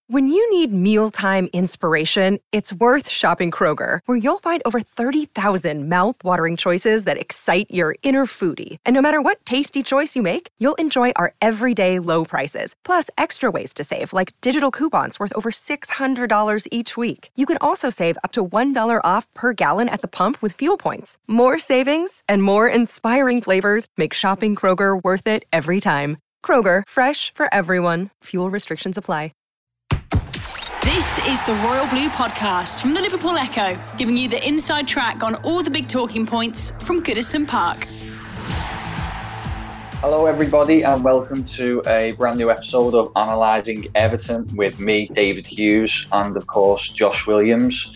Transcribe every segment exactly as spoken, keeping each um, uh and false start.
When you need mealtime inspiration, it's worth shopping Kroger, where you'll find over thirty thousand mouth-watering choices that excite your inner foodie. And no matter what tasty choice you make, you'll enjoy our everyday low prices, plus extra ways to save, like digital coupons worth over six hundred dollars each week. You can also save up to one dollar off per gallon at the pump with fuel points. More savings and more inspiring flavors make shopping Kroger worth it every time. Kroger, fresh for everyone. Fuel restrictions apply. This is the Royal Blue Podcast from the Liverpool Echo, giving you the inside track on all the big talking points from Goodison Park. Hello everybody and welcome to a brand new episode of Analysing Everton with me, David Hughes, and of course Josh Williams.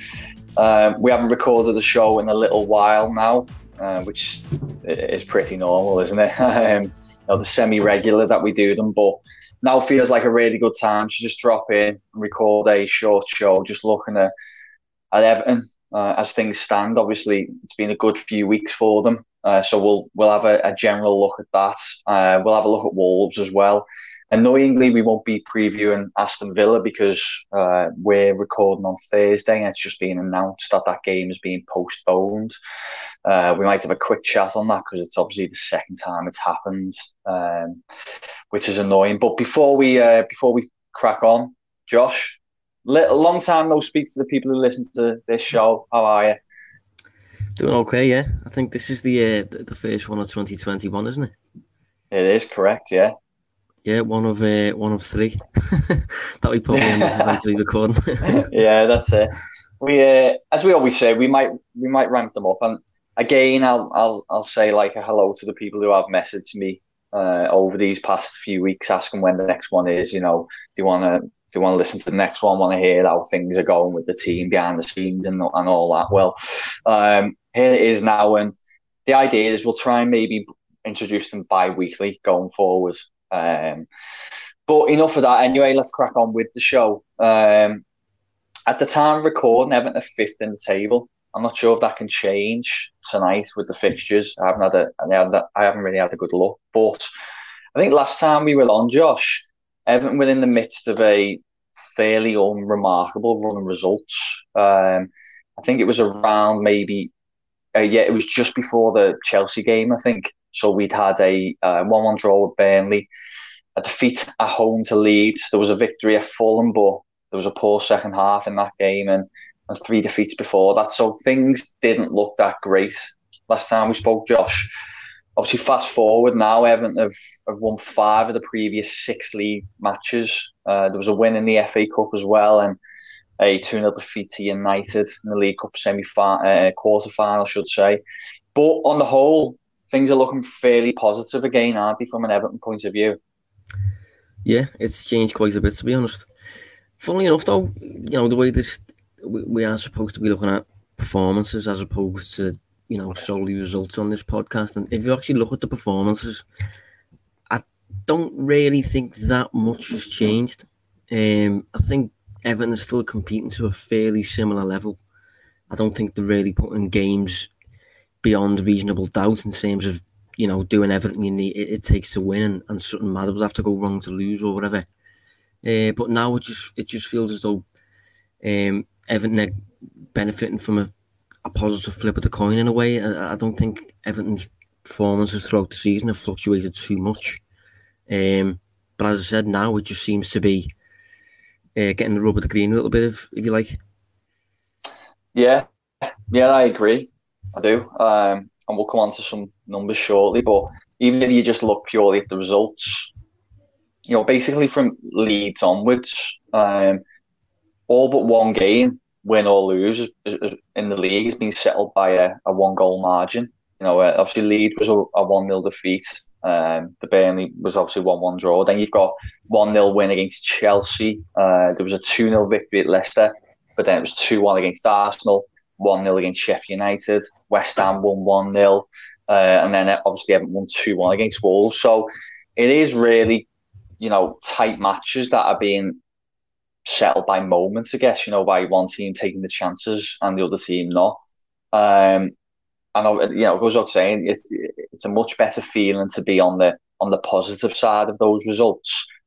Um, we haven't recorded the show in a little while now, uh, which is pretty normal, isn't it? um, you know, the semi-regular that we do them, but now feels like a really good time to just drop in and record a short show, just looking at, at Everton uh, as things stand. Obviously, it's been a good few weeks for them, uh, so we'll we'll have a, a general look at that. Uh, we'll have a look at Wolves as well. Annoyingly, we won't be previewing Aston Villa because uh, we're recording on Thursday and it's just been announced that that game is being postponed. Uh, we might have a quick chat on that because it's obviously the second time it's happened, um, which is annoying. But before we uh, before we crack on, Josh, a long time no speak for the people who listen to this show. How are you? Doing okay, yeah. I think this is the uh, the first one of twenty twenty-one, isn't it? It is correct, yeah. Yeah, one of uh, one of three that we probably end up eventually recording. Yeah, that's it. We, uh, as we always say, we might we might ramp them up. And again, I'll I'll I'll say like a hello to the people who have messaged me uh, over these past few weeks, asking when the next one is. You know, do you want to do you want to listen to the next one? Want to hear how things are going with the team behind the scenes and and all that? Well, um, here it is now, and the idea is we'll try and maybe introduce them bi-weekly going forward. Um, but enough of that anyway, let's crack on with the show. Um, at the time of recording, Everton are fifth in the table. I'm not sure if that can change tonight with the fixtures. I haven't had a, I haven't really had a good look, but I think last time we were on, Josh, Everton were in the midst of a fairly unremarkable run of results. Um, I think it was around maybe, uh, yeah, it was just before the Chelsea game, I think. So we'd had a uh, one one draw with Burnley, a defeat at home to Leeds. There was a victory at Fulham, but there was a poor second half in that game and, and three defeats before that. So things didn't look that great last time we spoke, Josh. Obviously, fast forward now, Everton have, have won five of the previous six league matches. Uh, there was a win in the F A Cup as well and a two nil defeat to United in the League Cup semi-final, uh, quarter-final, I should say. But on the whole, things are looking fairly positive again, aren't they, from an Everton point of view? Yeah, it's changed quite a bit, to be honest. Funnily enough, though, you know, the way this we, we are supposed to be looking at performances as opposed to, you know, solely results on this podcast. And if you actually look at the performances, I don't really think that much has changed. Um, I think Everton is still competing to a fairly similar level. I don't think they're really putting games beyond reasonable doubt in terms of, you know, doing everything you need, it, it takes to win, and, and something mad would have to go wrong to lose or whatever. Uh, but now it just it just feels as though um, Everton are benefiting from a, a positive flip of the coin in a way. I, I don't think Everton's performances throughout the season have fluctuated too much. Um, but as I said, now it just seems to be uh, getting the rub of the green a little bit, if, if you like. Yeah, yeah, I agree. I do, um, and we'll come on to some numbers shortly, but even if you just look purely at the results, you know, basically from Leeds onwards, um, all but one game, win or lose, is, is, in the league has been settled by a, a one-goal margin. You know, uh, obviously Leeds was a, a one nil defeat, um, the Burnley was obviously one one draw, then you've got one nil win against Chelsea, uh, there was a two nil victory at Leicester, but then it was two one against Arsenal, one nil against Sheffield United, West Ham won one nil, uh, and then obviously Everton won two one against Wolves. So it is really, you know, tight matches that are being settled by moments, I guess, you know, by one team taking the chances and the other team not. Um, and, you know, it goes without saying, it, it's a much better feeling to be on the on the positive side of those results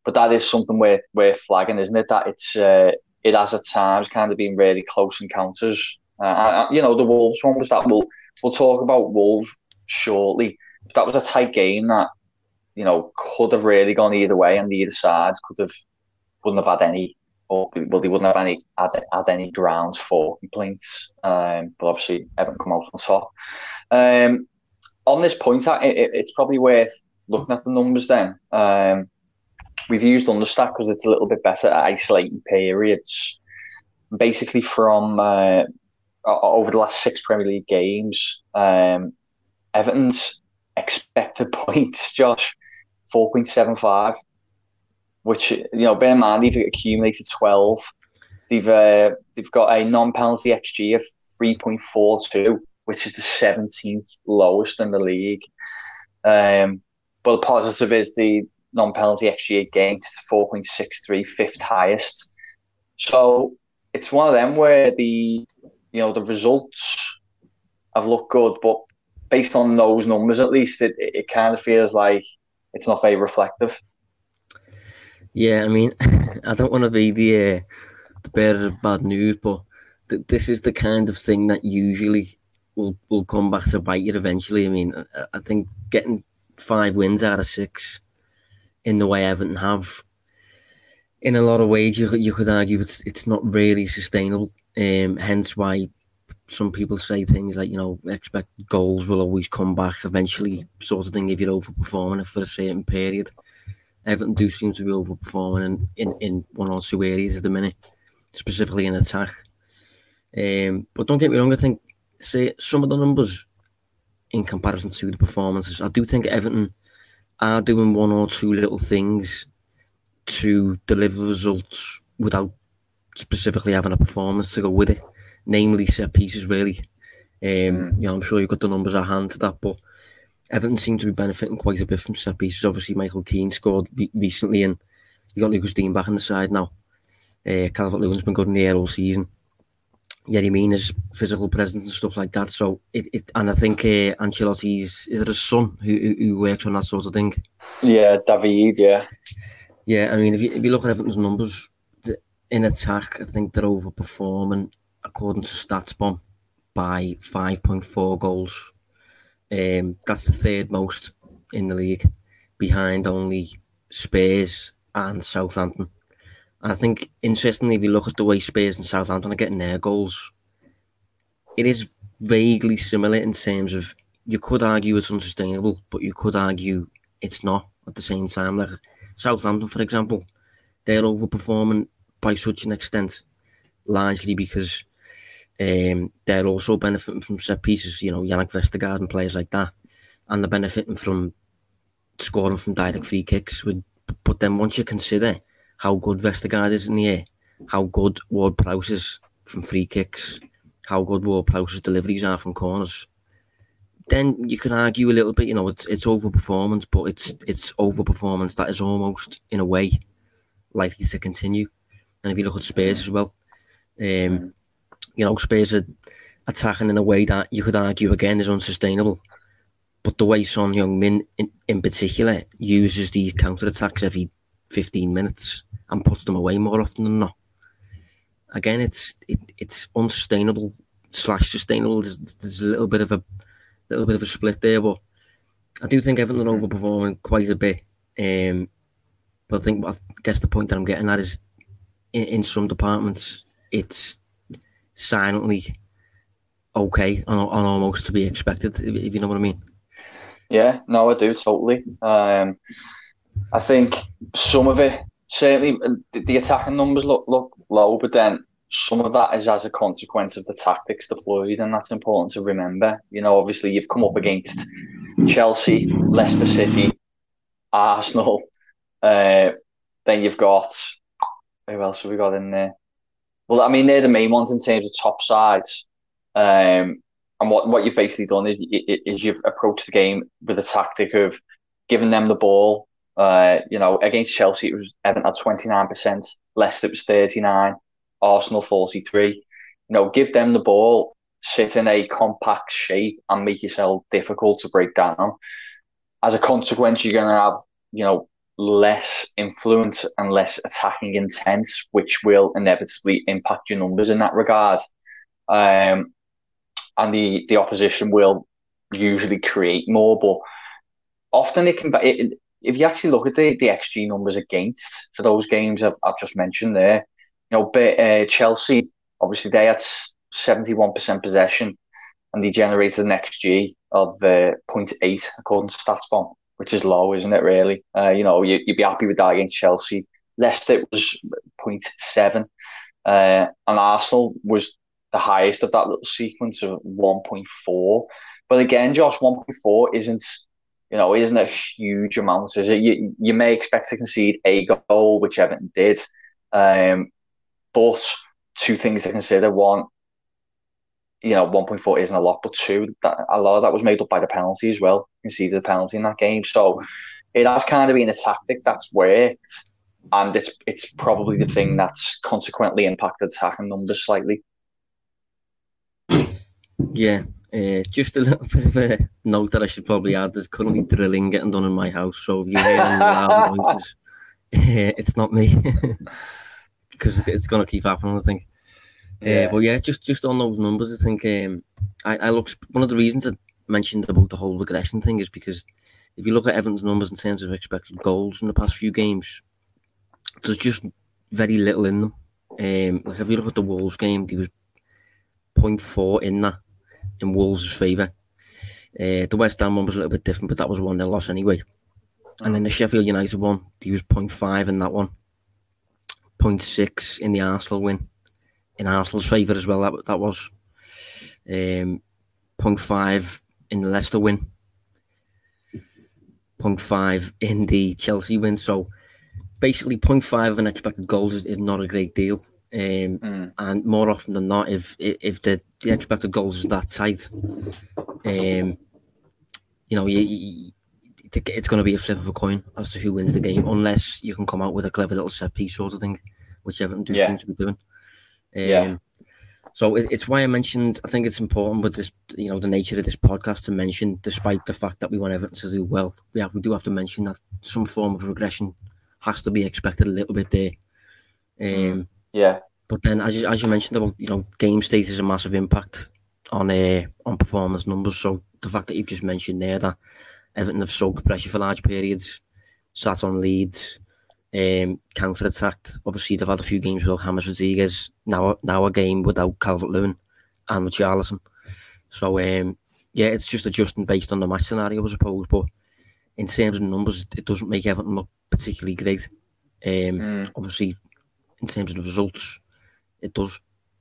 but that is something worth worth flagging, isn't it? That it's uh, it has at times kind of been really close encounters. Uh, you know, the Wolves one was that. We'll we'll talk about Wolves shortly. But that was a tight game that, you know, could have really gone either way, and either side could have wouldn't have had any, or well, they wouldn't have any had, had any grounds for complaints. Um, but obviously, Everton come out on top. Um, on this point, it, it, it's probably worth looking at the numbers. Then um, we've used Understat because it's a little bit better at isolating periods. Basically, from uh, over the last six Premier League games, um, Everton's expected points, Josh, four point seven five, which, you know, bear in mind, they've accumulated twelve. They've uh, they've got a non-penalty X G of three point four two, which is the seventeenth lowest in the league. Um, but the positive is the non-penalty X G against four point six three, fifth highest. So it's one of them where the, you know, the results have looked good, but based on those numbers, at least, it, it kind of feels like it's not very reflective. Yeah, I mean, I don't want to be the, uh, the bearer of bad news, but th- this is the kind of thing that usually will will come back to bite you eventually. I mean, I, I think getting five wins out of six in the way Everton have, in a lot of ways, you, you could argue it's it's not really sustainable. Um, hence why some people say things like, you know, expect goals will always come back eventually, sort of thing, if you're overperforming it for a certain period. Everton do seem to be overperforming in, in, in one or two areas at the minute, specifically in attack. Um, but don't get me wrong, I think, say, some of the numbers in comparison to the performances, I do think Everton are doing one or two little things to deliver results without specifically having a performance to go with it. Namely set pieces, really. Um, you know, I'm sure you've got the numbers at hand to that, but Everton seem to be benefiting quite a bit from set pieces. Obviously, Michael Keane scored re- recently, and you got Lucas Digne back on the side now. Uh, Calvert-Lewin's been good in the air all season. Yerry Mina's physical presence and stuff like that. So, it, it and I think uh, Ancelotti's, is it his son who, who who works on that sort of thing? Yeah, David. Yeah, yeah. I mean, if you if you look at Everton's numbers in attack, I think they're overperforming, according to StatsBomb, by five point four goals. Um, that's the third most in the league, behind only Spurs and Southampton. And I think, interestingly, if you look at the way Spurs and Southampton are getting their goals, it is vaguely similar in terms of, you could argue it's unsustainable, but you could argue it's not at the same time. Like Southampton, for example, they're overperforming by such an extent, largely because Um, they're also benefiting from set pieces, you know, Yannick Vestergaard and players like that, and they're benefiting from scoring from direct free kicks. With, but then once you consider how good Vestergaard is in the air, how good Ward-Prowse is from free kicks, how good Ward-Prowse's deliveries are from corners, then you can argue a little bit, you know, it's it's overperformance, but it's it's overperformance that is almost, in a way, likely to continue. And if you look at Spurs as well, um, you know, Spurs are attacking in a way that you could argue, again, is unsustainable. But the way Son Heung-min, in, in particular, uses these counter-attacks every fifteen minutes and puts them away more often than not. Again, it's it, it's unsustainable slash sustainable. There's, there's a little bit of a little bit of a split there, but I do think Everton are overperforming quite a bit. Um, but I think, I guess the point that I'm getting at is, in, in some departments, it's silently okay and, and almost to be expected, if, if you know what I mean. Yeah, no, I do totally. Um, I think some of it, certainly, the, the attacking numbers look look low, but then some of that is as a consequence of the tactics deployed, and that's important to remember. You know, obviously, you've come up against Chelsea, Leicester City, Arsenal. Uh, then you've got, who else have we got in there? Well, I mean, they're the main ones in terms of top sides. Um, and what, what you've basically done is, is you've approached the game with a tactic of giving them the ball. Uh, you know, against Chelsea, it was Everton had twenty-nine percent, Leicester it was thirty-nine, Arsenal forty-three. You know, give them the ball, sit in a compact shape, and make yourself difficult to break down. As a consequence, you're going to have, you know, less influence and less attacking intent, which will inevitably impact your numbers in that regard. Um, and the, the opposition will usually create more, but often it can. It, if you actually look at the, the X G numbers against for those games I've, I've just mentioned there, you know, uh, Chelsea, obviously they had seventy-one percent possession and they generated an X G of uh, zero point eight according to StatsBomb, which is low, isn't it, really? Uh, you know, you, you'd be happy with that against Chelsea. Leicester was zero point seven, uh, and Arsenal was the highest of that little sequence of one point four. But again, Josh, one point four isn't, you know, isn't a huge amount, is it? You, you may expect to concede a goal, which Everton did. Um, but two things to consider. One, you know, one point four isn't a lot, but two, that, a lot of that was made up by the penalty as well. Conceded a penalty in that game. So it has kind of been a tactic that's worked. And it's it's probably the thing that's consequently impacted attacking numbers slightly. Yeah. Uh, just a little bit of a note that I should probably add. There's currently drilling getting done in my house, so if you hear any loud noises, uh, it's not me, because it's going to keep happening, I think. Yeah. Uh, but yeah, just just on those numbers, I think um, I, I look. One of the reasons I mentioned about the whole aggression thing is because if you look at Everton's numbers in terms of expected goals in the past few games, there's just very little in them. Um, like if you look at the Wolves game, there was zero point four in that, in Wolves' favour. Uh, the West Ham one was a little bit different, but that was one nil loss anyway. And then the Sheffield United one, there was zero point five in that one. zero point six in the Arsenal win. In Arsenal's favour as well, that, that was. Um, zero point five in the Leicester win. zero point five in the Chelsea win. So basically, zero point five of an expected goals is, is not a great deal. Um, mm. And more often than not, if if the, the expected goals is that tight, um, you know, you, you, it's going to be a flip of a coin as to who wins the game, unless you can come out with a clever little set piece sort of thing, which Everton do yeah. seem to be doing. Um, yeah. So it, it's why I mentioned. I think it's important with this, you know, the nature of this podcast to mention, despite the fact that we want Everton to do well, we have we do have to mention that some form of regression has to be expected a little bit there. Um, mm. Yeah, but then as you, as you mentioned about, you know, game state is a massive impact on uh, on performance numbers. So the fact that you've just mentioned there that Everton have soaked pressure for large periods, sat on leads, um, counter-attacked. Obviously, they've had a few games without James Rodriguez. Now, now a game without Calvert-Lewin and Richarlison. So um, yeah, it's just adjusting based on the match scenario, I suppose. But in terms of numbers, it doesn't make Everton look particularly great. Um, mm. Obviously, in terms of the results, it does.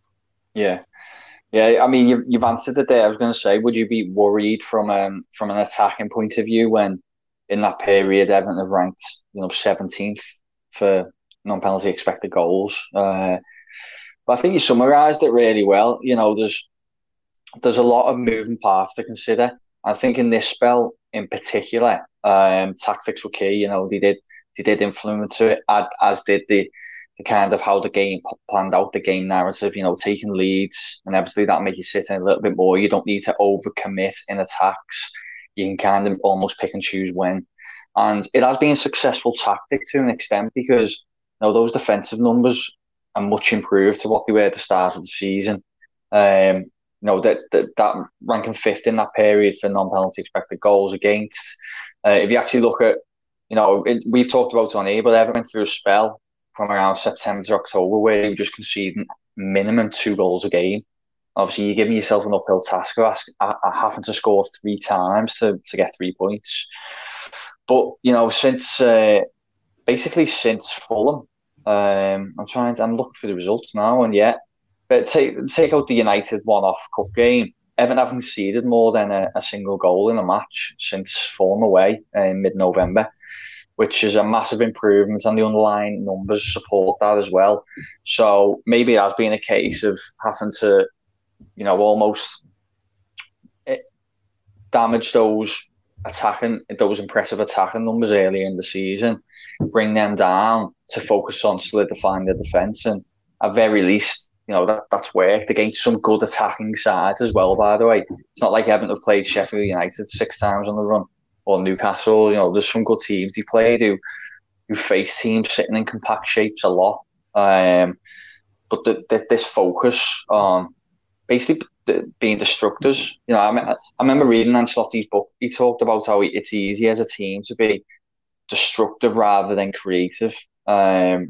Yeah, yeah. I mean, you've you've answered it there. I was going to say, would you be worried from um from an attacking point of view when in that period Everton have ranked, you know, seventeenth for non-penalty expected goals? Uh, but I think you summarised it really well. You know, there's there's a lot of moving parts to consider. I think in this spell in particular, um, tactics were key. You know, they did they did influence it, as did the. the kind of how the game planned out, the game narrative, you know, taking leads, and obviously that'll make you sit in a little bit more. You don't need to overcommit in attacks. You can kind of almost pick and choose when. And it has been a successful tactic to an extent because, you know, those defensive numbers are much improved to what they were at the start of the season. Um, you know, that, that, that ranking fifth in that period for non-penalty expected goals against. Uh, if you actually look at, you know, it, we've talked about it on here, but Everton went through a spell from around September to October where you were just conceding minimum two goals a game. Obviously, you're giving yourself an uphill task of ask, uh, having to score three times to, to get three points. But, you know, since, uh, basically since Fulham, um, I'm trying to, I'm looking for the results now, and yeah, but take, take out the United one-off cup game, Everton haven't conceded more than a, a single goal in a match since Fulham away in mid-November, which is a massive improvement, and the underlying numbers support that as well. So maybe it has been a case of having to, you know, almost damage those attacking, those impressive attacking numbers early in the season, bring them down to focus on solidifying the defence, and at very least, you know, that, that's worked against some good attacking sides as well, by the way. It's not like Everton have played Sheffield United six times on the run, or Newcastle. You know, there's some good teams they played who who face teams sitting in compact shapes a lot. Um, but the, the, this focus on basically being destructors. You know, I, I remember reading Ancelotti's book. He talked about how it's easy as a team to be destructive rather than creative. Um,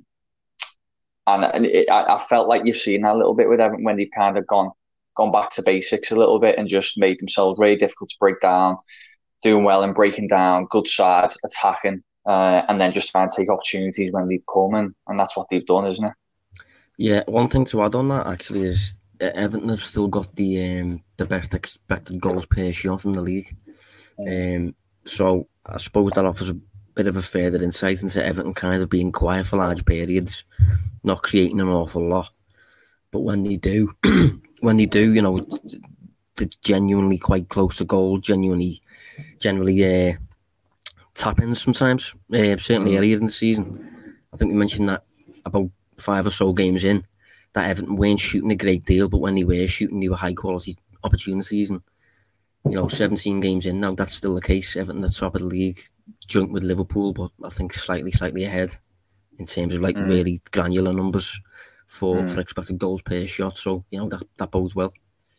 and and it, I, I felt like you've seen that a little bit with Everton when they've kind of gone gone back to basics a little bit and just made themselves very difficult to break down, doing well and breaking down, good sides, attacking, uh, and then just trying to take opportunities when they've come, and, and that's what they've done, isn't it? Yeah, one thing to add on that actually is uh, Everton have still got the um, the best expected goals per shot in the league. Um, so I suppose that offers a bit of a further insight into Everton kind of being quiet for large periods, not creating an awful lot. But when they do, when they do, you know, it's genuinely quite close to goal, genuinely, generally uh, tap-ins sometimes, uh, certainly mm. earlier in the season. I think we mentioned that about five or so games in, that Everton weren't shooting a great deal, but when they were shooting, they were high-quality opportunities. And, you know, seventeen games in now, that's still the case. Everton at the top of the league, joint with Liverpool, but I think slightly, slightly ahead in terms of, like, mm. really granular numbers for, mm. for expected goals per shot. So, you know, that, that bodes well.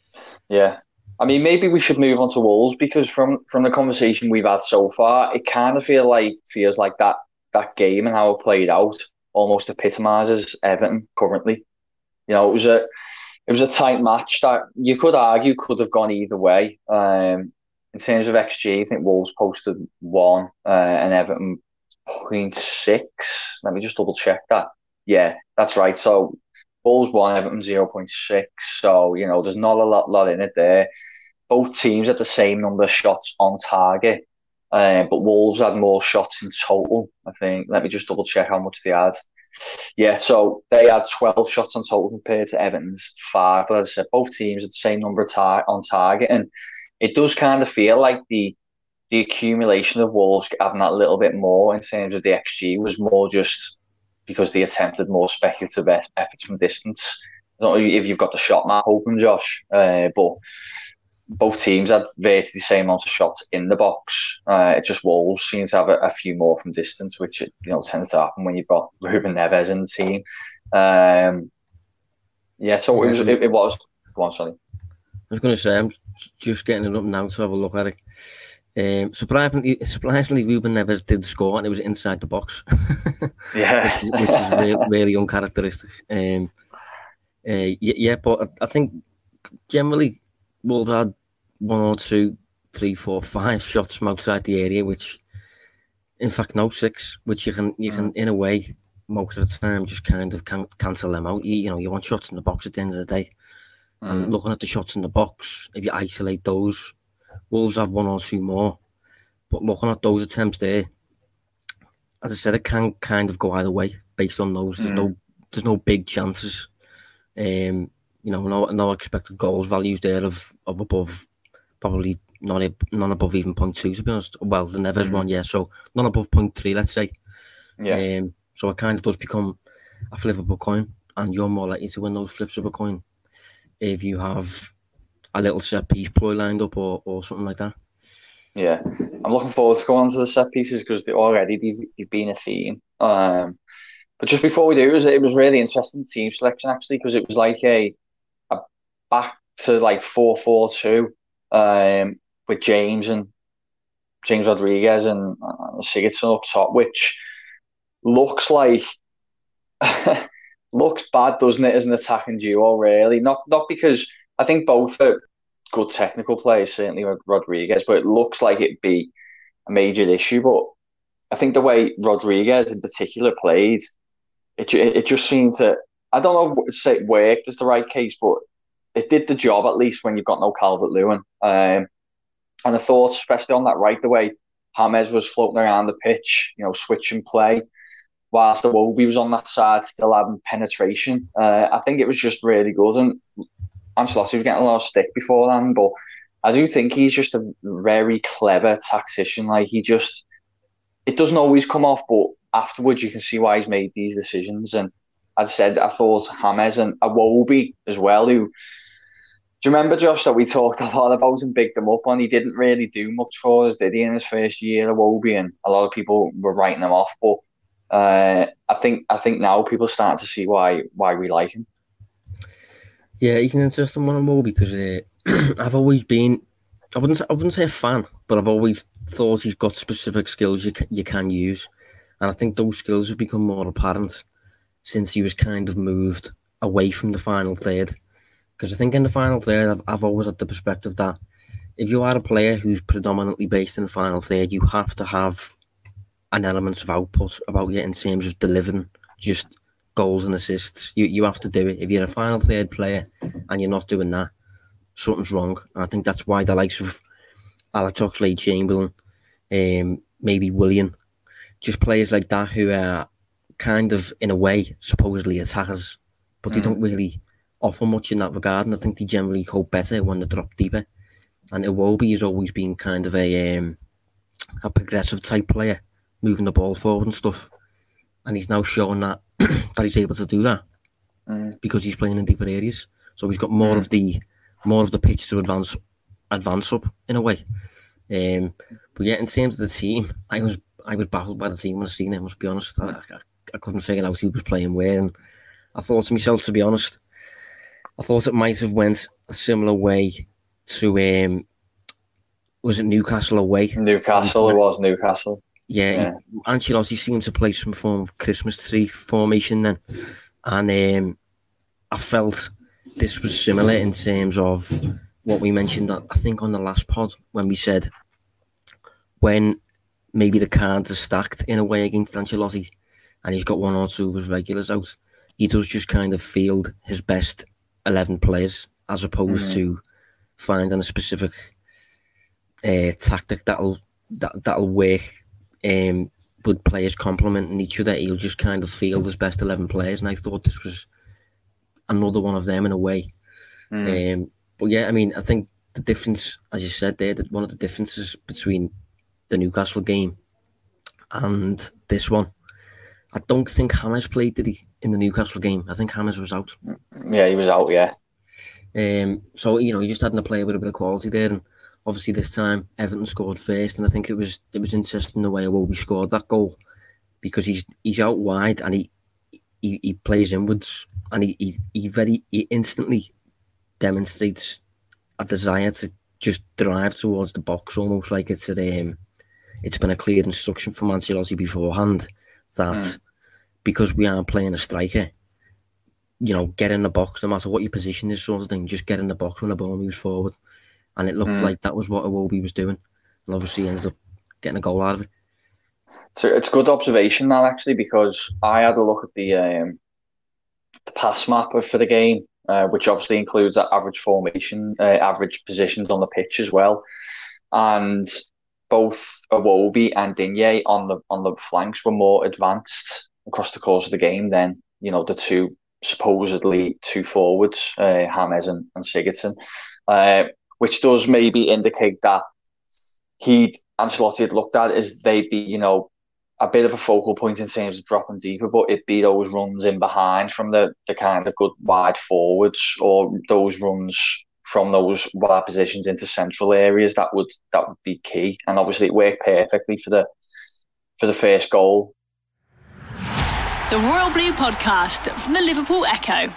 Yeah. I mean, maybe we should move on to Wolves, because from, from the conversation we've had so far, it kind of feel like feels like that that game and how it played out almost epitomises Everton currently. You know, it was a it was a tight match that you could argue could have gone either way. Um, in terms of X G, I think Wolves posted one uh, and Everton point six. Let me just double check that. Yeah, that's right. So Wolves one, Everton zero point six. So, you know, there's not a lot, lot in it there. Both teams had the same number of shots on target, uh, but Wolves had more shots in total, I think. Let me just double check how much they had. Yeah, so they had twelve shots on total compared to Everton's five. But as I said, both teams had the same number of tar- on target. And it does kind of feel like the the accumulation of Wolves having that little bit more in terms of the X G was more just because they attempted more speculative efforts from distance. I don't know if you've got the shot map open, Josh, uh, but both teams had virtually the same amount of shots in the box. Uh, it just Wolves seems to have a, a few more from distance, which you know tends to happen when you've got Ruben Neves in the team. Um, yeah, so it was. It, it was. Go on, sorry. I was going to say, I'm just getting it up now to have a look at it. Um, surprisingly, surprisingly, Ruben Neves did score, and it was inside the box. Yeah, which, which is really, really uncharacteristic. Um, uh, yeah, yeah, but I, I think generally Wolves had one or two, three, four, five shots from outside the area, which, in fact, no six, which you can, you can, in a way, most of the time, just kind of can cancel them out. You, you know, you want shots in the box at the end of the day, mm. and looking at the shots in the box, if you isolate those, Wolves have one or two more, but looking at those attempts there, as I said, it can kind of go either way based on those. There's mm. no, there's no big chances. Um, you know, no, no expected goals values there of, of above, probably not a, none above even point two, to be honest. Well, the Neves mm. one, yeah, so none above point three, let's say. Yeah. Um, so it kind of does become a flip of a coin, and you're more likely to win those flips of a coin if you have a little set piece ploy lined up or, or something like that. Yeah, I'm looking forward to going on to the set pieces because they already they've, they've been a theme. Um, but just before we do, it was, it was really interesting team selection actually, because it was like a a back to like four four two um, with James and James Rodriguez and uh, Sigurdsson up top, which looks like looks bad, doesn't it, as an attacking duo? Really, not not because I think both are good technical players, certainly Rodriguez, but it looks like it'd be a major issue. But I think the way Rodriguez in particular played, it it just seemed to, I don't know if say it worked is the right case, but it did the job at least when you've got no Calvert-Lewin. Um, and I thought, especially on that right, the way James was floating around the pitch, you know, switching play, whilst Iwobi was on that side still having penetration. Uh, I think it was just really good. And Ancelotti was getting a lot of stick beforehand, but I do think he's just a very clever tactician. Like, he just, it doesn't always come off, but afterwards you can see why he's made these decisions. And as I said, I thought James and Iwobi as well, who, do you remember, Josh, that we talked a lot about and bigged him up on? He didn't really do much for us, did he, in his first year, Iwobi, and a lot of people were writing him off. But Uh, I think I think now people are starting to see why why we like him. Yeah, he's an interesting one more because uh, I've always been, I wouldn't say, I wouldn't say a fan, but I've always thought he's got specific skills you can, you can use, and I think those skills have become more apparent since he was kind of moved away from the final third. Because I think in the final third, I've, I've always had the perspective that if you are a player who's predominantly based in the final third, you have to have an element of output about you in terms of delivering just goals and assists. You you have to do it. If you're a final third player and you're not doing that, something's wrong. And I think that's why the likes of Alex Oxlade-Chamberlain, um, maybe Willian, just players like that who are kind of, in a way, supposedly attackers, but they mm. don't really offer much in that regard, and I think they generally cope better when they drop deeper. And Iwobi has always been kind of a um, a progressive type player, moving the ball forward and stuff. And he's now showing that that he's able to do that mm. because he's playing in deeper areas. So he's got more mm. of the more of the pitch to advance advance up in a way. Um, but yeah, in terms of the team, I was I was baffled by the team when I seen it. I must be honest, I, I, I couldn't figure out who was playing where, and I thought to myself, to be honest, I thought it might have went a similar way to um, was it Newcastle away? Newcastle, it was Newcastle. Yeah, yeah. Ancelotti seemed to play some form of Christmas tree formation then, and um, I felt this was similar in terms of what we mentioned, I think, on the last pod when we said when maybe the cards are stacked in a way against Ancelotti and he's got one or two of his regulars out, he does just kind of field his best eleven players as opposed mm-hmm. to finding a specific uh, tactic that'll that, that'll work um, with players complementing each other. He'll just kind of field his best eleven players, and I thought this was another one of them in a way. Mm. Um, but yeah, I mean, I think the difference, as you said there, that one of the differences between the Newcastle game and this one, I don't think James played, did he, in the Newcastle game? I think James was out. Yeah, he was out, yeah. Um, so, you know, he just hadn't a player with a bit of quality there, and obviously this time Everton scored first, and I think it was it was interesting the way Iwobi scored that goal, because he's he's out wide and he he, he plays inwards, and he, he he very he instantly demonstrates a desire to just drive towards the box, almost like it's a, um, it's been a clear instruction from Ancelotti beforehand that mm. because we aren't playing a striker, you know, get in the box no matter what your position is, sort of thing. Just get in the box when the ball moves forward. And it looked mm. like that was what Iwobi was doing. And obviously he ended up getting a goal out of it. So it's a good observation, that, actually, because I had a look at the um, the pass map for the game, uh, which obviously includes that average formation, uh, average positions on the pitch as well. And both Iwobi and Digne on the on the flanks were more advanced across the course of the game than, you know, the two supposedly two forwards, uh, James and, and Sigurdsson. Uh, which does maybe indicate that he Ancelotti had looked at as they'd be, you know, a bit of a focal point in terms of dropping deeper, but it'd be those runs in behind from the, the kind of good wide forwards, or those runs from those wide positions into central areas that would that would be key. And obviously it worked perfectly for the for the first goal. The Royal Blue Podcast from the Liverpool Echo.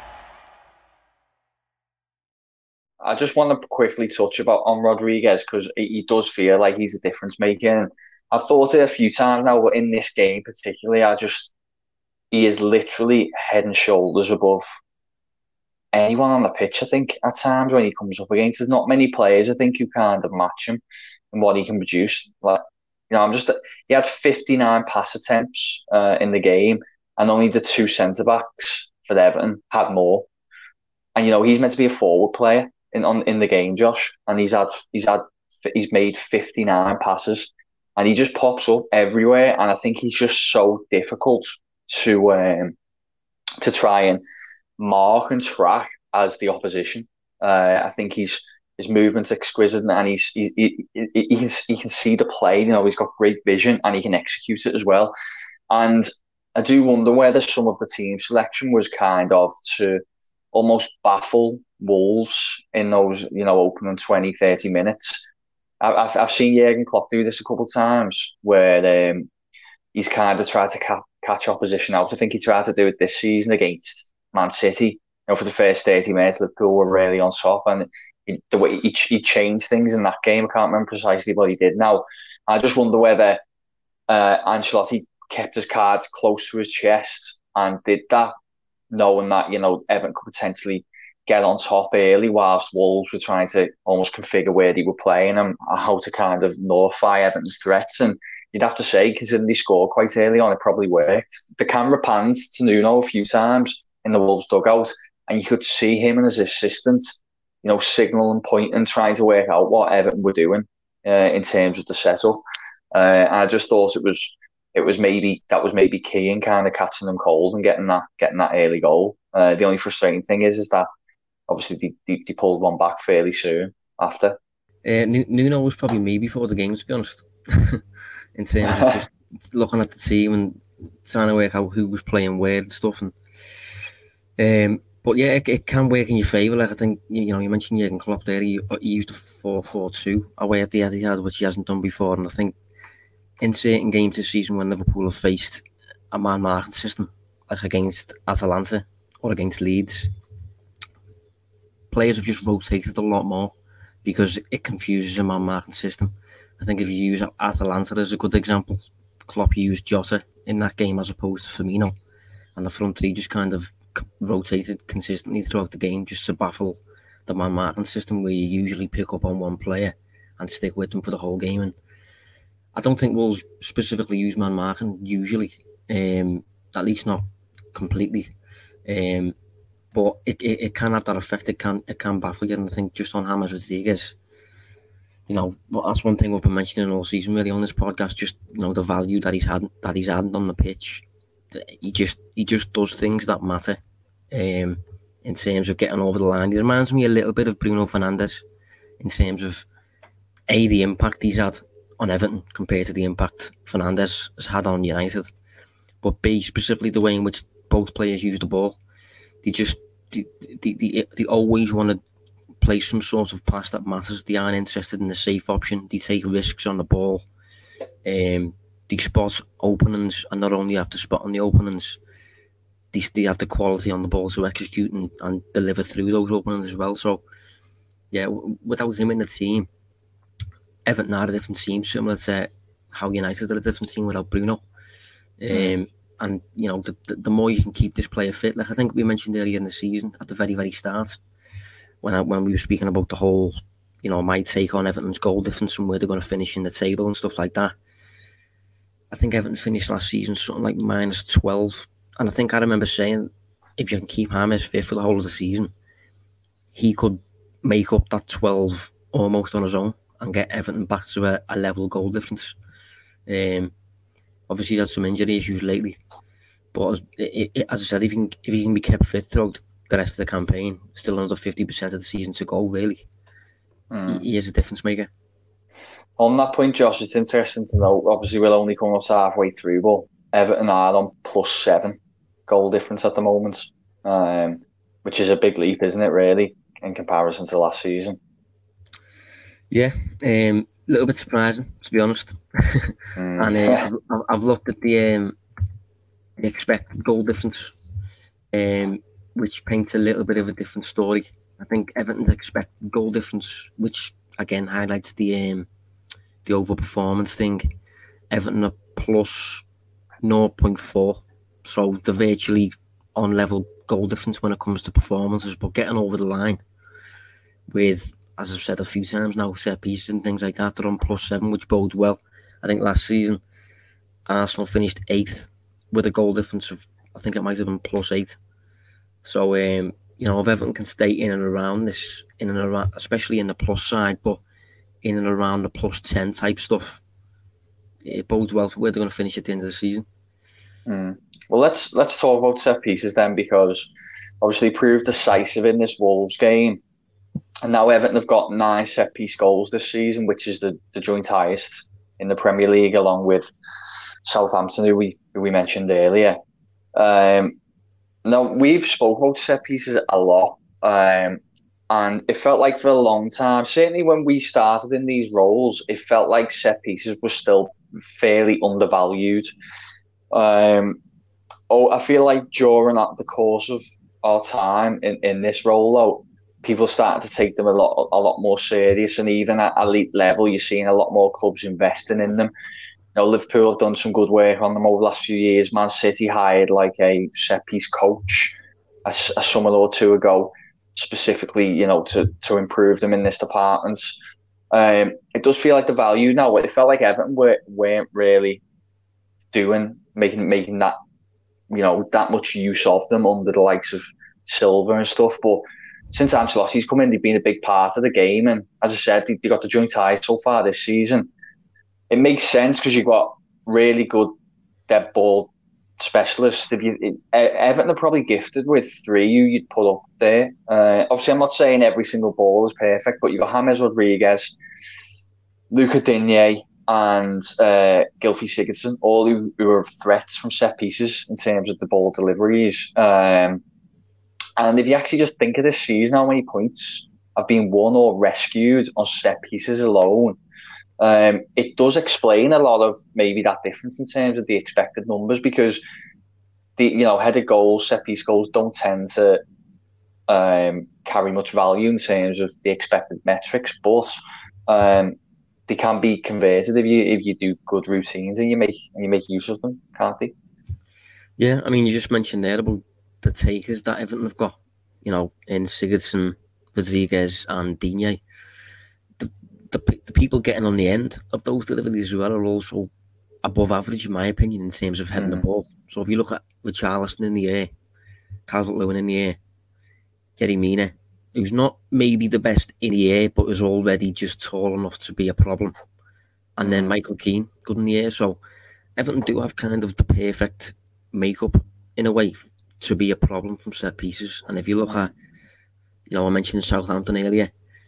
I just want to quickly touch about on Rodriguez, because he does feel like he's a difference maker. And I've thought it a few times now, but in this game particularly, I just he is literally head and shoulders above anyone on the pitch. I think at times when he comes up against, there's not many players I think who kind of match him and what he can produce. Like, you know, I'm just he had fifty-nine pass attempts uh, in the game, and only the two centre backs for Everton had more. And you know, he's meant to be a forward player in on in the game, Josh, and he's had he's had he's made fifty-nine passes, and he just pops up everywhere. And I think he's just so difficult to um, to try and mark and track as the opposition. Uh, I think he's his movement's exquisite, and he's he, he, he, he can he can see the play. You know, he's got great vision, and he can execute it as well. And I do wonder whether some of the team selection was kind of to almost baffle Wolves in those, you know, opening twenty, thirty minutes. I've I've seen Jurgen Klopp do this a couple of times, where um, he's kind of tried to ca- catch opposition out. I think he tried to do it this season against Man City. You know, for the first thirty minutes, Liverpool were really on top, and he, the way he, he changed things in that game. I can't remember precisely what he did. Now, I just wonder whether uh, Ancelotti kept his cards close to his chest and did that, knowing that, you know, Everton could potentially get on top early whilst Wolves were trying to almost configure where they were playing and how to kind of nullify Everton's threats. And you'd have to say, considering they scored quite early on, it probably worked. The camera panned to Nuno a few times in the Wolves dugout, and you could see him and his assistant, you know, signalling, pointing, trying to work out what Everton were doing uh, in terms of the setup. Uh, and I just thought it was it was maybe that was maybe key in kind of catching them cold and getting that getting that early goal. Uh, the only frustrating thing is is that obviously they, they, they pulled one back fairly soon after. Uh, Nuno was probably me before the game, to be honest. In terms of just looking at the team and trying to work out who was playing where and stuff. And um, but yeah, it, it can work in your favour. Like I think you know, you mentioned Jurgen Klopp there. He, he used a four four two away at the Etihad, which he hasn't done before. And I think in certain games this season, when Liverpool have faced a man marking system, like against Atalanta or against Leeds, players have just rotated a lot more because it confuses a man marking system. I think if you use Atalanta as a good example, Klopp used Jota in that game as opposed to Firmino, and the front three just kind of rotated consistently throughout the game just to baffle the man marking system, where you usually pick up on one player and stick with them for the whole game. And I don't think Wolves specifically use man marking usually, um, at least not completely. Um, but it, it, it can have that effect. It can it can baffle you. And I think just on James Rodriguez, you know, that's one thing we've been mentioning all season really on this podcast. Just, you know, the value that he's had that he's had on the pitch. He just he just does things that matter. Um, in terms of getting over the line, he reminds me a little bit of Bruno Fernandes in terms of a the impact he's had on Everton compared to the impact Fernandes has had on United, but B specifically the way in which both players use the ball. They just they, they, they, they always want to play some sort of pass that matters. They aren't interested in the safe option. They take risks on the ball. Um, they spot openings, and not only have to spot on the openings, they, they have the quality on the ball to execute and, and deliver through those openings as well. So, yeah, w- without him in the team, Everton are a different team, similar to how United are a different team without Bruno. Um, mm. And, you know, the, the, the more you can keep this player fit, like I think we mentioned earlier in the season, at the very, very start, when I, when we were speaking about the whole, you know, my take on Everton's goal difference and where they're going to finish in the table and stuff like that. I think Everton finished last season something like minus twelve. And I think I remember saying, if you can keep James fit for the whole of the season, he could make up that twelve almost on his own and get Everton back to a, a level goal difference. Um, obviously, he's had some injury issues lately. But as, it, it, as I said, if he, can, if he can be kept fit throughout the rest of the campaign, still another fifty percent of the season to go, really. Mm. He, he is a difference maker. On that point, Josh, it's interesting to know, obviously we'll only come up to halfway through, but Everton are on plus seven goal difference at the moment, um, which is a big leap, isn't it, really, in comparison to last season? Yeah, a um, little bit surprising, to be honest. Mm. and uh, I've, I've looked at the, um, the expected goal difference, um, which paints a little bit of a different story. I think Everton's expected goal difference, which again highlights the um, the overperformance thing. Everton are plus zero point four, so they're virtually on level goal difference when it comes to performances, but getting over the line with, as I've said a few times now, set pieces and things like that, they're on plus seven, which bodes well. I think last season Arsenal finished eighth with a goal difference of, I think it might have been plus eight. So um, you know, if Everton can stay in and around this, in and around, especially in the plus side, but in and around the plus ten type stuff, it bodes well for where they're going to finish at the end of the season. Mm. Well, let's let's talk about set pieces then, because obviously proved decisive in this Wolves game, and now Everton have got nine set piece goals this season, which is the, the joint highest in the Premier League, along with Southampton, who we who we mentioned earlier. Um, now we've spoke about set pieces a lot, um, and it felt like for a long time, certainly when we started in these roles, it felt like set pieces were still fairly undervalued. Um, oh, I feel like during the course of our time in, in this rollout, people starting to take them a lot a lot more serious, and even at elite level, you're seeing a lot more clubs investing in them. You know, Liverpool have done some good work on them over the last few years. Man City hired like a set piece coach a, a summer or two ago, specifically, you know, to to improve them in this department. Um, it does feel like the value now. It felt like Everton were, weren't really doing making making that, you know, that much use of them under the likes of Silva and stuff. But since Ancelotti's come in, they've been a big part of the game. And as I said, they, they got the joint tie so far this season. It makes sense because you've got really good dead ball specialists. If you it, Everton are probably gifted with three you you'd put up there. Uh, obviously, I'm not saying every single ball is perfect, but you've got James Rodriguez, Luca Digne, and uh, Gylfi Sigurdsson, all who, who are threats from set pieces in terms of the ball deliveries. Um, and if you actually just think of this season, how many points have been won or rescued on set pieces alone, um, it does explain a lot of maybe that difference in terms of the expected numbers, because the you know headed goals, set piece goals don't tend to um, carry much value in terms of the expected metrics, but um, they can be converted if you if you do good routines and you make and you make use of them, can't they? Yeah, I mean, you just mentioned there about the takers that Everton have got, you know, in Sigurdsson, Rodriguez, and Digne. The, the the people getting on the end of those deliveries as well are also above average, in my opinion, in terms of heading mm. the ball. So if you look at Richarlison in the air, Calvert-Lewin in the air, Yerry Mina, who's not maybe the best in the air, but is already just tall enough to be a problem. And then Michael Keane, good in the air. So Everton do have kind of the perfect makeup, in a way, to be a problem from set pieces. And if you look at, you know, I mentioned Southampton earlier,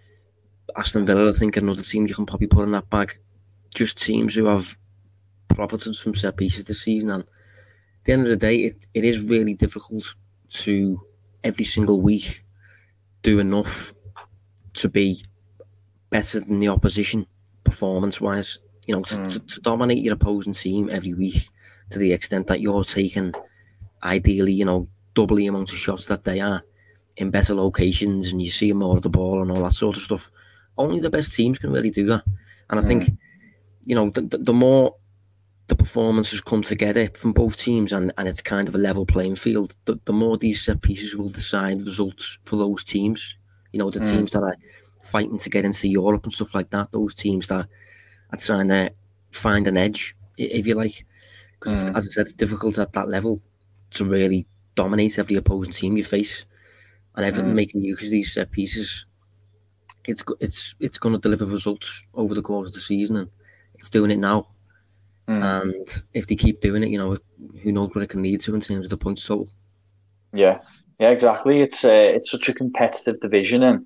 Aston Villa, I think another team you can probably put in that bag, just teams who have profited from set pieces this season. And at the end of the day, it, it is really difficult to, every single week, do enough to be better than the opposition performance-wise. You know, to, mm. to, to dominate your opposing team every week to the extent that you're taking, ideally, you know, double the amount of shots that they are in better locations, and you see more of the ball and all that sort of stuff. Only the best teams can really do that. And I mm. think, you know, the, the, the more the performances come together from both teams, and, and it's kind of a level playing field, the, the more these set pieces will decide results for those teams. You know, the mm. teams that are fighting to get into Europe and stuff like that, those teams that are trying to find an edge, if you like. Because, mm. as I said, it's difficult at that level to really dominate every opposing team you face. And Everton mm. making use of these set pieces, it's it's it's going to deliver results over the course of the season, and it's doing it now. Mm. And if they keep doing it, you know, who knows what it can lead to in terms of the points total. Yeah, yeah, exactly. It's uh, it's such a competitive division, and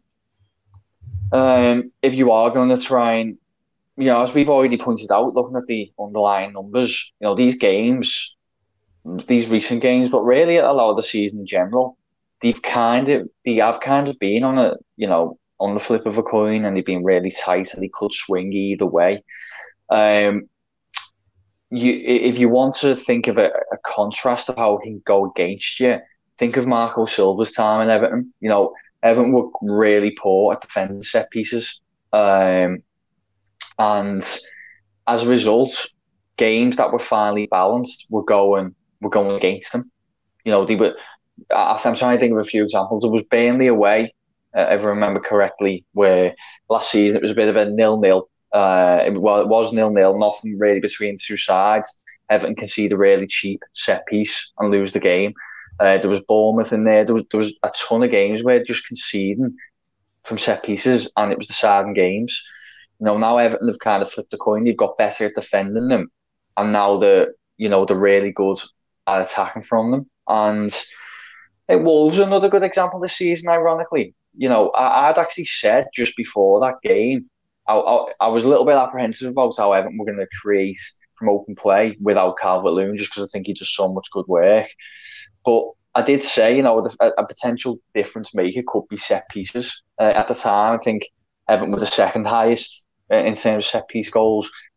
um, if you are going to try and, you know, as we've already pointed out, looking at the underlying numbers, you know, these games, these recent games, but really a lot of the season in general, they've kind of they have kind of been on a, you know, on the flip of a coin, and they've been really tight, and they could swing either way. Um. You, if you want to think of a, a contrast of how it can go against you, think of Marco Silva's time in Everton. You know, Everton were really poor at defending set pieces. Um, and as a result, games that were finely balanced were going were going against them. You know, they were. I'm trying to think of a few examples. There was Burnley away, uh, if I remember correctly, where last season it was a bit of a nil-nil. Uh, it, well, it was nil-nil, nothing really between the two sides. Everton conceded a really cheap set piece and lose the game. Uh, there was Bournemouth in there. There was there was a ton of games where just conceding from set pieces, and it was deciding games. You know, now Everton have kind of flipped the coin. They've got better at defending them, and now they're, you know, they're really good at attacking from them. And it Wolves are another good example this season, ironically. You know, I, I'd actually said just before that game, I, I, I was a little bit apprehensive about how Everton were going to create from open play without Calvert-Lewin, just because I think he does so much good work. But I did say, you know, a, a potential difference maker could be set pieces. Uh, at the time, I think Everton were the second highest uh, in terms of set piece goals,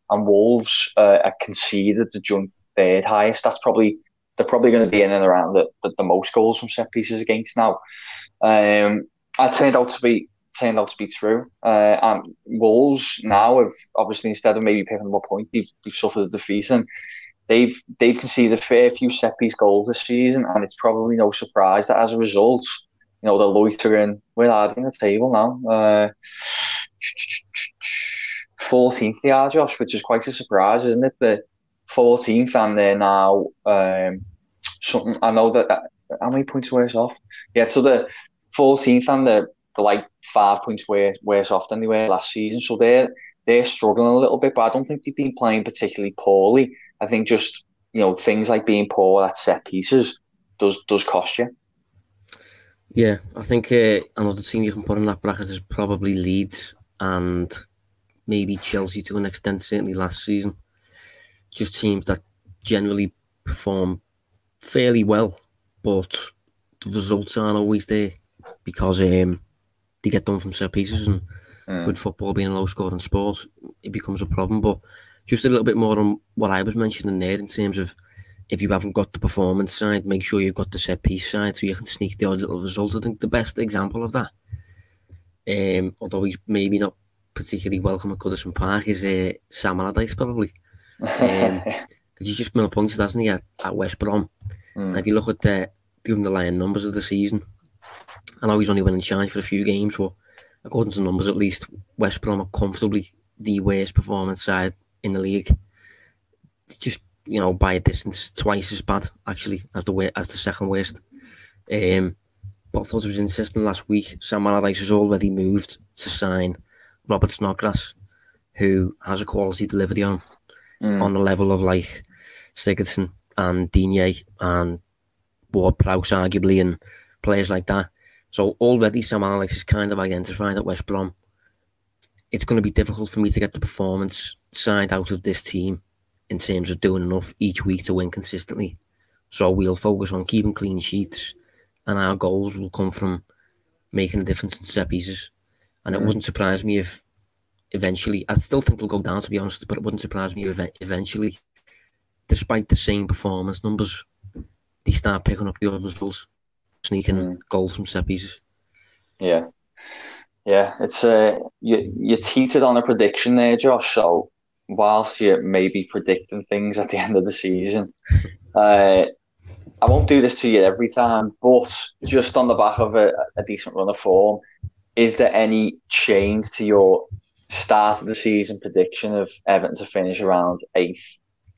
and Wolves uh, are conceded the joint third highest. That's probably they're probably going to be in and around the, the, the most goals from set pieces against now. Um, it turned out to be turned out to be true. Uh, and Wolves now have obviously, instead of maybe picking up a point, they've, they've suffered a defeat, and they've they've conceded a fair few set piece goals this season, and it's probably no surprise that as a result, you know, they're loitering. Where are they in the table now? Uh, fourteenth they are, Josh, which is quite a surprise, isn't it? The fourteenth, and they're now um, something. I know that. How many points worse off? Yeah, so the fourteenth, and they're, they're like five points worse, worse off than they were last season. So they're they're struggling a little bit, but I don't think they've been playing particularly poorly. I think just, you know, things like being poor at set pieces does does cost you. Yeah, I think uh, another team you can put in that bracket is probably Leeds and maybe Chelsea to an extent, certainly last season. Just teams that generally perform fairly well, but the results aren't always there because um, they get done from set pieces, and mm. with football being a low-scoring sport, it becomes a problem. But just a little bit more on what I was mentioning there in terms of if you haven't got the performance side, make sure you've got the set-piece side so you can sneak the odd little result. I think the best example of that, um, although he's maybe not particularly welcome at Goodison Park, is uh, Sam Allardyce, probably. Um, because he's just been appointed, hasn't he, at, at West Brom. Mm. And if you look at the, the underlying numbers of the season, I know he's only been in charge for a few games, but according to numbers at least, West Brom are comfortably the worst performance side in the league. It's just, you know, by a distance, twice as bad, actually, as the as the second worst. Um, but I thought it was interesting last week, Sam Allardyce has already moved to sign Robert Snodgrass, who has a quality delivery on, mm. on the level of, like, Sigurdsson and Digne and Ward-Prowse, arguably, and players like that. So already Sam Allardyce is kind of identified at West Brom. It's going to be difficult for me to get the performance side out of this team in terms of doing enough each week to win consistently. So we'll focus on keeping clean sheets, and our goals will come from making a difference in set pieces. And mm. it wouldn't surprise me if eventually, I still think they'll go down, to be honest, but it wouldn't surprise me if eventually, despite the same performance numbers, they start picking up the other results, sneaking mm. goals from set pieces. Yeah. Yeah, it's uh, you, you teetered on a prediction there, Josh, so whilst you may be predicting things at the end of the season, uh, I won't do this to you every time, but just on the back of a, a decent run of form, is there any change to your start of the season prediction of Everton to finish around eighth?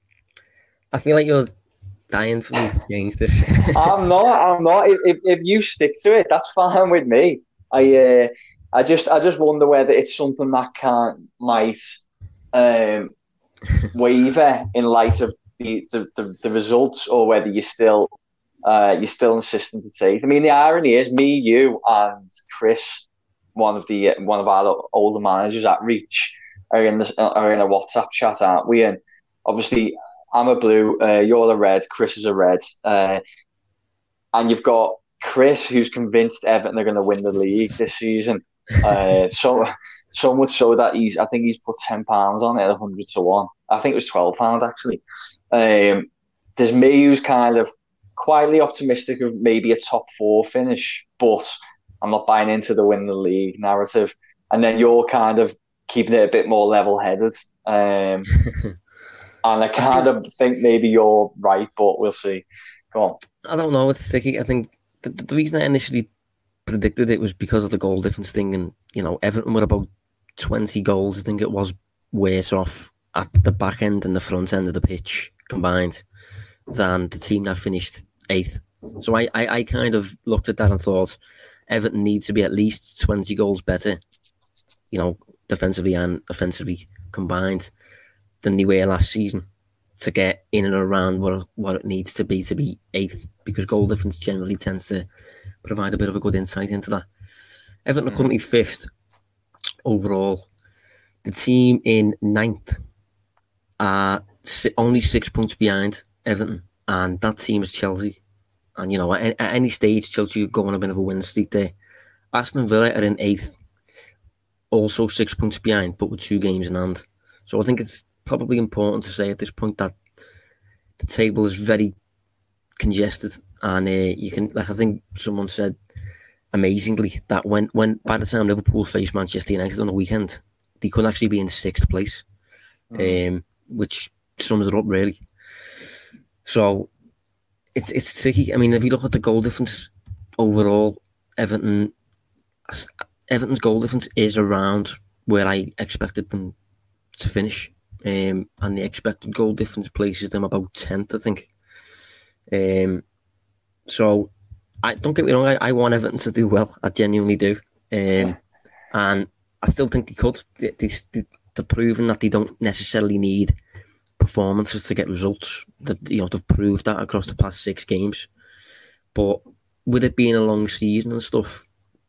I feel like you're dying for me to change this. I'm not, I'm not. If, if if you stick to it, that's fine with me. I uh, I just I just wonder whether it's something that can might um, waver in light of the, the, the, the results, or whether you're still uh, you're still insistent to take. I mean, the irony is, me, you, and Chris, one of the one of our older managers at Reach, are in this are in a WhatsApp chat, aren't we? And obviously, I'm a blue, uh, you're a red, Chris is a red, uh, and you've got Chris, who's convinced Everton are going to win the league this season. Uh, so so much so that he's, I think he's put ten pounds on it at a hundred to one. I think it was twelve pounds actually. Um, there's me, who's kind of quietly optimistic of maybe a top four finish, but I'm not buying into the win the league narrative. And then you're kind of keeping it a bit more level headed. Um, and I kind of think maybe you're right, but we'll see. Go on. I don't know. It's tricky. I think the, the reason I initially predicted it was because of the goal difference thing, and you know, Everton were about twenty goals, I think it was, worse off at the back end and the front end of the pitch combined than the team that finished eighth. So I, I, I kind of looked at that and thought Everton needs to be at least twenty goals better, you know, defensively and offensively combined, than they were last season to get in and around what what it needs to be to be eighth, because goal difference generally tends to provide a bit of a good insight into that. Everton are currently fifth overall. The team in ninth are only six points behind Everton, and that team is Chelsea. And, you know, at, at any stage, Chelsea go on a bit of a win streak there. Aston Villa are in eighth, also six points behind, but with two games in hand. So I think it's probably important to say at this point that the table is very congested, and uh, you can, like I think someone said amazingly, that when, when by the time Liverpool face Manchester United on the weekend, they could actually be in sixth place, mm. um, which sums it up really. So it's it's tricky. I mean, if you look at the goal difference overall, Everton, Everton's goal difference is around where I expected them to finish, um, and the expected goal difference places them about tenth, I think. Um, so I don't get me wrong, I, I want Everton to do well. I genuinely do, um, and I still think they could. They, they, they're proving that they don't necessarily need performances to get results. That, you know, they've proved that across the past six games. But with it being a long season and stuff,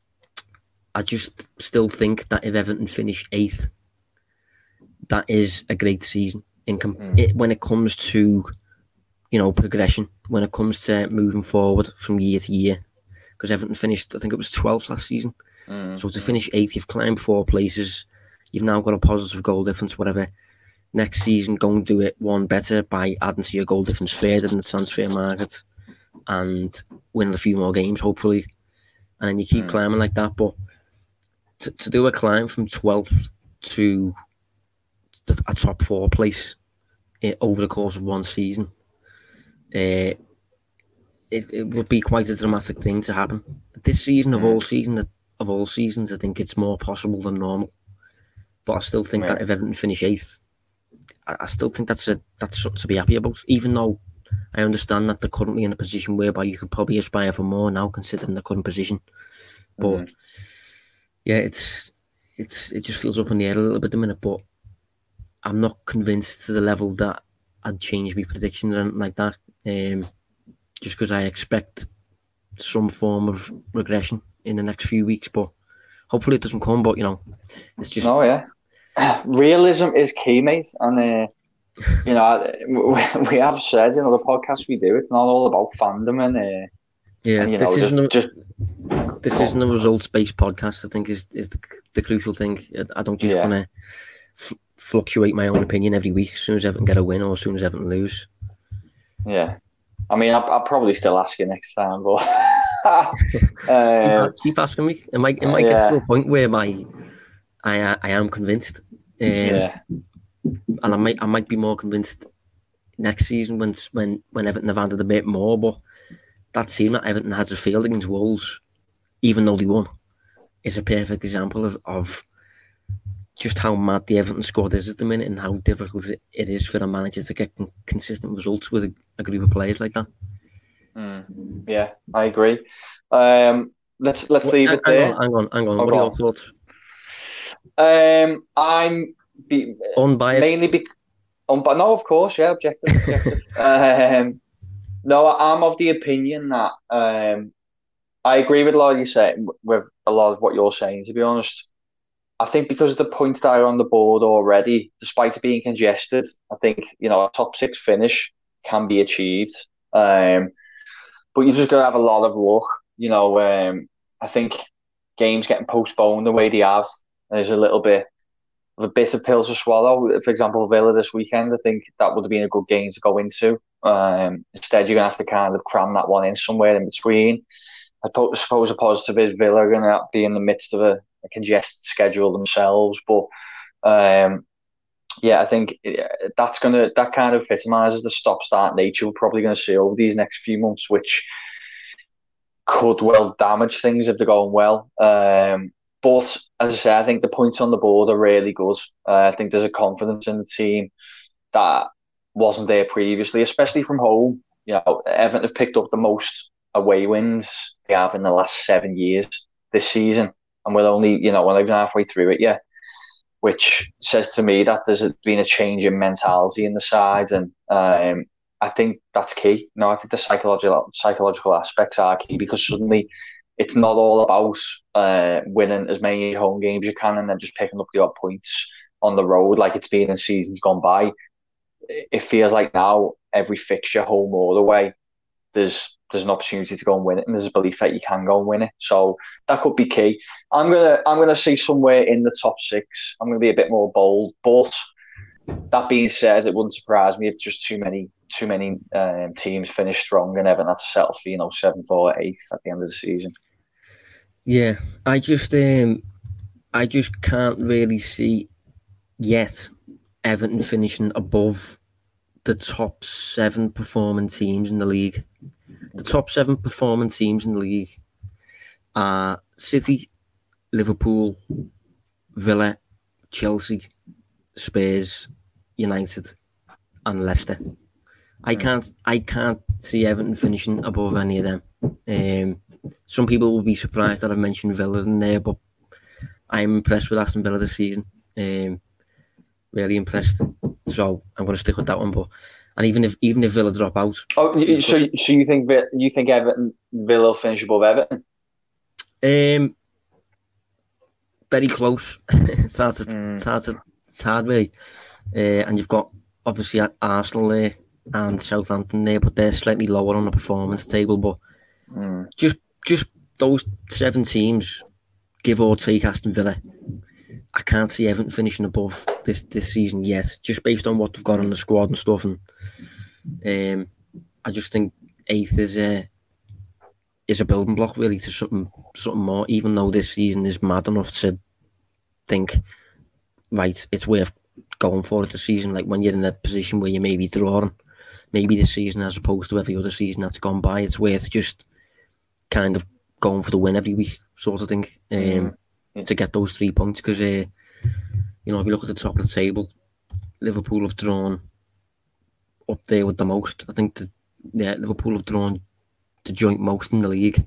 I just still think that if Everton finish eighth, that is a great season. In com- mm. it, when it comes to, you know, progression, when it comes to moving forward from year to year, because Everton finished, I think it was twelfth last season. Mm. So to finish eighth, you've climbed four places. You've now got a positive goal difference, whatever. Next season, go and do it one better by adding to your goal difference further in the transfer market and winning a few more games, hopefully. And then you keep mm. climbing like that. But to, to do a climb from twelfth to a top four place uh, over the course of one season, uh, it, it would be quite a dramatic thing to happen. This season, of all season, of all seasons, I think it's more possible than normal. But I still think yeah. that if Everton finish eighth, I, I still think that's a that's something to be happy about. Even though I understand that they're currently in a position whereby you could probably aspire for more now, considering the current position. But mm. yeah, it's it's it just feels up in the air a little bit at the minute. But I'm not convinced to the level that I'd change my prediction or anything like that. Um, just because I expect some form of regression in the next few weeks, but hopefully it doesn't come. But you know, it's just oh yeah, realism is key, mate. And uh, you know, we, we have said, you know, the podcast we do, it's not all about fandom and uh, yeah. And, you this know, isn't just, a, just, this isn't a results based podcast. I think is is the, the crucial thing. I don't just yeah. want to f- fluctuate my own opinion every week as soon as Everton get a win or as soon as Everton lose. Yeah. I mean, I'll, I'll probably still ask you next time, but uh, keep, keep asking me. It might, it might yeah. get to a point where my, I, I am convinced, um, yeah, and I might, I might be more convinced next season when, when, when Everton have added a bit more. But that team that Everton has a field against Wolves, even though they won, is a perfect example of, of just how mad the Everton squad is at the minute and how difficult it is for a manager to get consistent results with a, a group of players like that. Mm, yeah, I agree. Um, let's let's leave well, it there. Hang on, hang on. Hang on. Oh, what are your thoughts? Um, I'm be, unbiased. Mainly be, un, no, of course, yeah, objective. objective. um, no, I'm of the opinion that um, I agree with a lot of you say with a lot of what you're saying. To be honest. I think because of the points that are on the board already, despite it being congested, I think, you know, a top six finish can be achieved. Um, but you just got to have a lot of luck. You know, um, I think games getting postponed the way they have is a little bit of a bitter pill to swallow. For example, Villa this weekend, I think that would have been a good game to go into. Um, instead, you're going to have to kind of cram that one in somewhere in between. I suppose a positive is Villa are going to be in the midst of a a congested schedule themselves, but um, yeah, I think that's gonna that kind of epitomises the stop-start nature we're probably going to see over these next few months, which could well damage things if they're going well. Um, but as I say, I think the points on the board are really good. Uh, I think there's a confidence in the team that wasn't there previously, especially from home. You know, Everton have picked up the most away wins they have in the last seven years this season. And we're only, you know, we're not even halfway through it yet, which says to me that there's been a change in mentality in the side. And um, I think that's key. No, I think the psychological psychological aspects are key because suddenly it's not all about uh, winning as many home games you can and then just picking up the odd points on the road like it's been in seasons gone by. It feels like now every fixture, home or away, there's there's an opportunity to go and win it, and there's a belief that you can go and win it. So that could be key. I'm gonna I'm gonna see somewhere in the top six. I'm gonna be a bit more bold, but that being said, it wouldn't surprise me if just too many too many um, teams finish strong and Everton had to settle for, you know, seventh or eighth at the end of the season. Yeah, I just um, I just can't really see yet Everton finishing above the top seven performing teams in the league. The top seven performing teams in the league are City, Liverpool, Villa, Chelsea, Spurs, United, and Leicester. I can't I can't see Everton finishing above any of them. Um, some people will be surprised that I've mentioned Villa in there, but I'm impressed with Aston Villa this season. Um, really impressed. So I'm going to stick with that one. But and even if even if Villa drop out, oh, so got, so you think you think Everton Villa will finish above Everton? Um, very close. it's hard to, mm. it's hard to, it's hard really. Uh, and you've got obviously Arsenal there and Southampton there, but they're slightly lower on the performance table. But mm. just just those seven teams, give or take Aston Villa, I can't see Everton finishing above this, this season yet, just based on what they've got on the squad and stuff. And um, I just think eighth is a is a building block really to something something more. Even though this season is mad enough to think, right, it's worth going for it this season. Like when you're in a position where you may be drawing, maybe this season as opposed to every other season that's gone by, it's worth just kind of going for the win every week, sort of thing. Um, mm. To get those three points, because uh, you know, if you look at the top of the table, Liverpool have drawn up there with the most. I think that yeah, Liverpool have drawn the joint most in the league,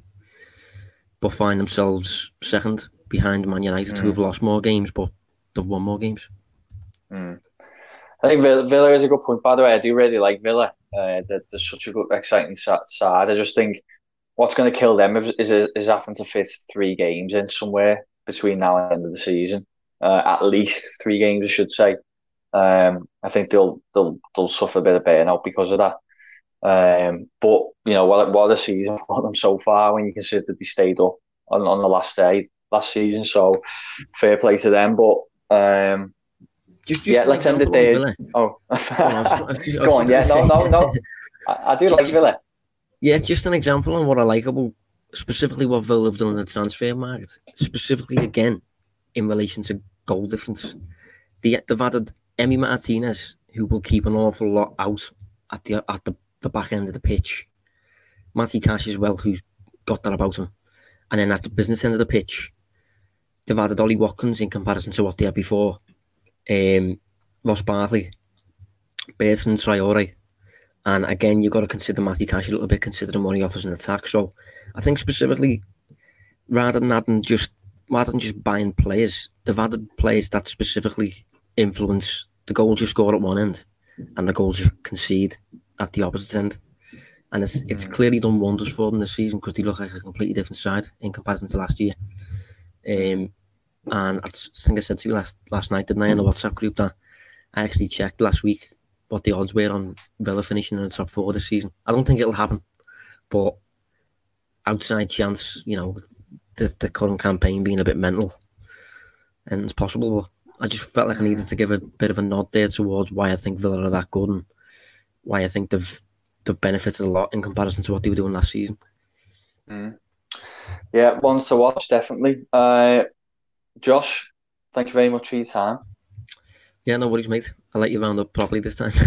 but find themselves second behind Man United, mm. who have lost more games, but they've won more games. Mm. I think Villa, Villa is a good point. By the way, I do really like Villa. Uh, they're, they're such a good, exciting side. I just think what's going to kill them is, is is having to fit three games in somewhere between now and the end of the season, uh, at least three games, I should say. Um, I think they'll they'll they'll suffer a bit of burnout because of that. Um, but you know, what what a season for them so far when you consider that they stayed up on, on the last day last season. So fair play to them. But um, just, just yeah, let's end it there. Oh, go on. Yeah, no, no, no. I, I do like Villa. Yeah, just an example on what I like about specifically what Villa have done in the transfer market, specifically again in relation to goal difference. They, they've added Emi Martinez, who will keep an awful lot out at the at the, the back end of the pitch. Matty Cash as well, who's got that about him. And then at the business end of the pitch, they've added Ollie Watkins in comparison to what they had before. Um, Ross Barkley, Bertrand Traore. And again, you've got to consider Matty Cash a little bit, considering what he offers in attack. So I think specifically, rather than adding just rather than just buying players, they've added players that specifically influence the goals you score at one end and the goals you concede at the opposite end. And it's it's clearly done wonders for them this season because they look like a completely different side in comparison to last year. Um, and I think I said to you last, last night, didn't I, in the WhatsApp group, that I actually checked last week what the odds were on Villa finishing in the top four this season. I don't think it'll happen, but outside chance, you know, the, the current campaign being a bit mental, and it's possible, but I just felt like I needed to give a bit of a nod there towards why I think Villa are that good and why I think they've they've benefited a lot in comparison to what they were doing last season. Mm. Yeah, ones to watch, definitely. Uh, Josh, thank you very much for your time. Yeah, no worries, mate. I'll let you round up properly this time.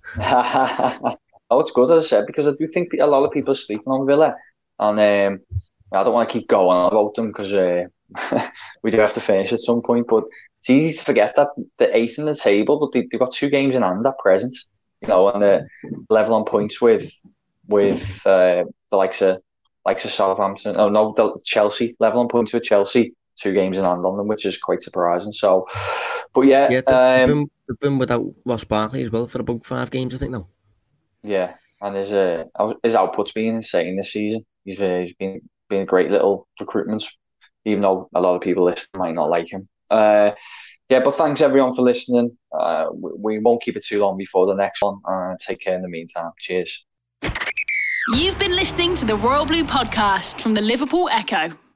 Oh, it's good, as I said, because I do think a lot of people are sleeping on Villa. And um, I don't want to keep going on about them because uh, we do have to finish at some point. But it's easy to forget that they're eighth in the table, but they, they've got two games in hand at present. You know, and they're level on points with with uh, the likes of, likes of Southampton. Oh, no, the Chelsea. Level on points with Chelsea. Two games in hand on them, which is quite surprising. So, but yeah, yeah, they've, um, been, they've been without Ross Barkley as well for about five games, I think. Now, yeah, and his uh, his output's been insane this season. He's uh, he's been been a great little recruitment, even though a lot of people listening might not like him. Uh, yeah, but thanks everyone for listening. Uh, we, we won't keep it too long before the next one. Uh, take care in the meantime. Cheers. You've been listening to the Royal Blue Podcast from the Liverpool Echo.